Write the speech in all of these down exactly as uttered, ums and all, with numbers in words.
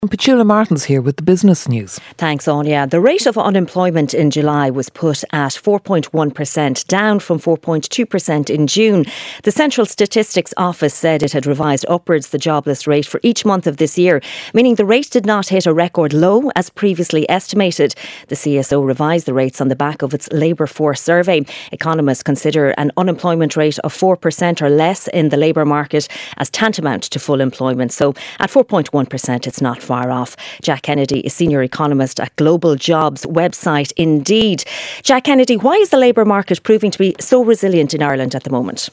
Petula Martins here with the business news. Thanks, Anya. The rate of unemployment in July was put at four point one percent, down from four point two percent in June. The Central Statistics Office said it had revised upwards the jobless rate for each month of this year, meaning the rate did not hit a record low as previously estimated. The C S O revised the rates on the back of its labour force survey. Economists consider an unemployment rate of four percent or less in the labour market as tantamount to full employment. So at four point one percent, it's not far off. Jack Kennedy is senior economist at global jobs website Indeed. Jack Kennedy, why is the labour market proving to be so resilient in Ireland at the moment?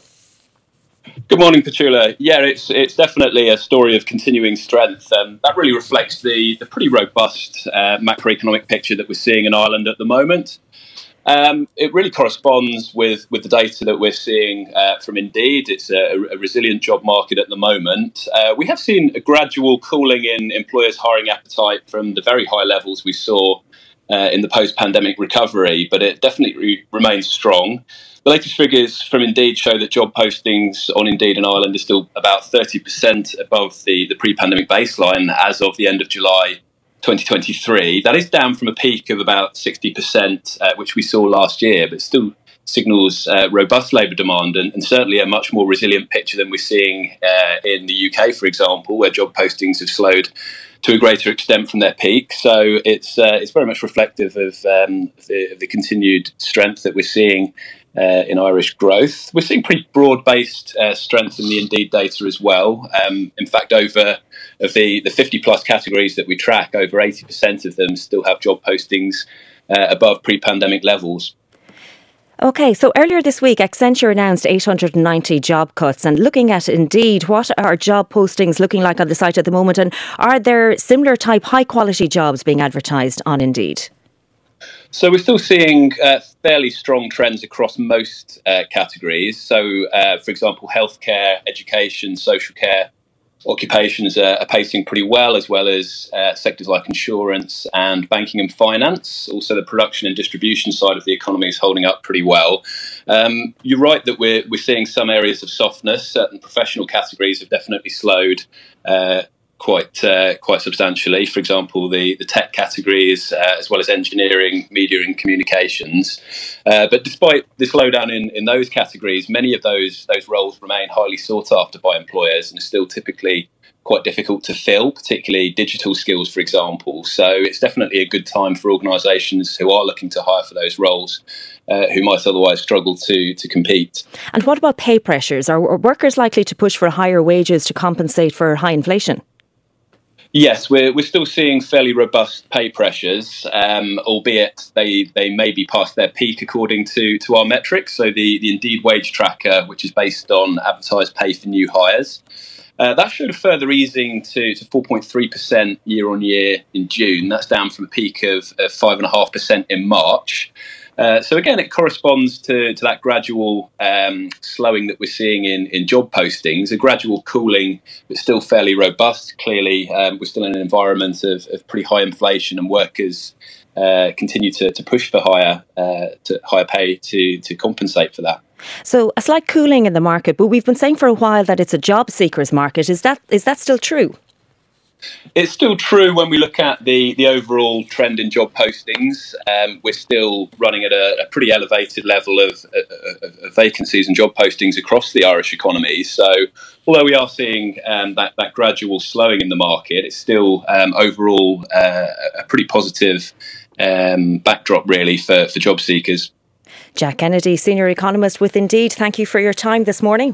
Good morning, Petula. Yeah, it's it's definitely a story of continuing strength. Um, that really reflects the, the pretty robust uh, macroeconomic picture that we're seeing in Ireland at the moment. Um, it really corresponds with, with the data that we're seeing uh, from Indeed. It's a, a resilient job market at the moment. Uh, we have seen a gradual cooling in employers' hiring appetite from the very high levels we saw uh, in the post-pandemic recovery, but it definitely remains strong. The latest figures from Indeed show that job postings on Indeed in Ireland are still about thirty percent above the, the pre-pandemic baseline as of the end of July twenty twenty-three. That is down from a peak of about sixty percent, uh, which we saw last year, but still signals uh, robust labour demand and, and certainly a much more resilient picture than we're seeing uh, in the U K, for example, where job postings have slowed to a greater extent from their peak. So it's uh, it's very much reflective of um, the, the continued strength that we're seeing Uh, in Irish growth. We're seeing pretty broad-based uh, strength in the Indeed data as well. Um, in fact, over of the, the fifty plus categories that we track, over eighty percent of them still have job postings uh, above pre-pandemic levels. OK, so earlier this week, Accenture announced eight hundred ninety job cuts. And looking at Indeed, what are job postings looking like on the site at the moment? And are there similar type high-quality jobs being advertised on Indeed? So we're still seeing uh, fairly strong trends across most uh, categories. So, uh, for example, healthcare, education, social care occupations are, are pacing pretty well, as well as uh, sectors like insurance and banking and finance. Also, the production and distribution side of the economy is holding up pretty well. Um, you're right that we're we're seeing some areas of softness. Certain professional categories have definitely slowed Uh, quite uh, quite substantially. For example, the, the tech categories, uh, as well as engineering, media and communications. Uh, but despite the slowdown in, in those categories, many of those those roles remain highly sought after by employers and are still typically quite difficult to fill, particularly digital skills, for example. So it's definitely a good time for organisations who are looking to hire for those roles uh, who might otherwise struggle to, to compete. And what about pay pressures? Are, are workers likely to push for higher wages to compensate for high inflation? Yes, we're we're still seeing fairly robust pay pressures, um, albeit they, they may be past their peak according to, to our metrics. So the, the Indeed wage tracker, which is based on advertised pay for new hires, uh, that showed a further easing to, to four point three percent year on year in June. That's down from a peak of, of five point five percent in March. Uh, so again, it corresponds to, to that gradual um, slowing that we're seeing in, in job postings, a gradual cooling, but still fairly robust. Clearly, um, we're still in an environment of, of pretty high inflation, and workers uh, continue to, to push for higher uh, to higher pay to, to compensate for that. So a slight cooling in the market, but we've been saying for a while that it's a job seekers market. Is that is that still true? It's still true when we look at the, the overall trend in job postings. Um, we're still running at a, a pretty elevated level of, of, of vacancies and job postings across the Irish economy. So although we are seeing um, that, that gradual slowing in the market, it's still um, overall uh, a pretty positive um, backdrop really for, for job seekers. Jack Kennedy, senior economist with Indeed. Thank you for your time this morning.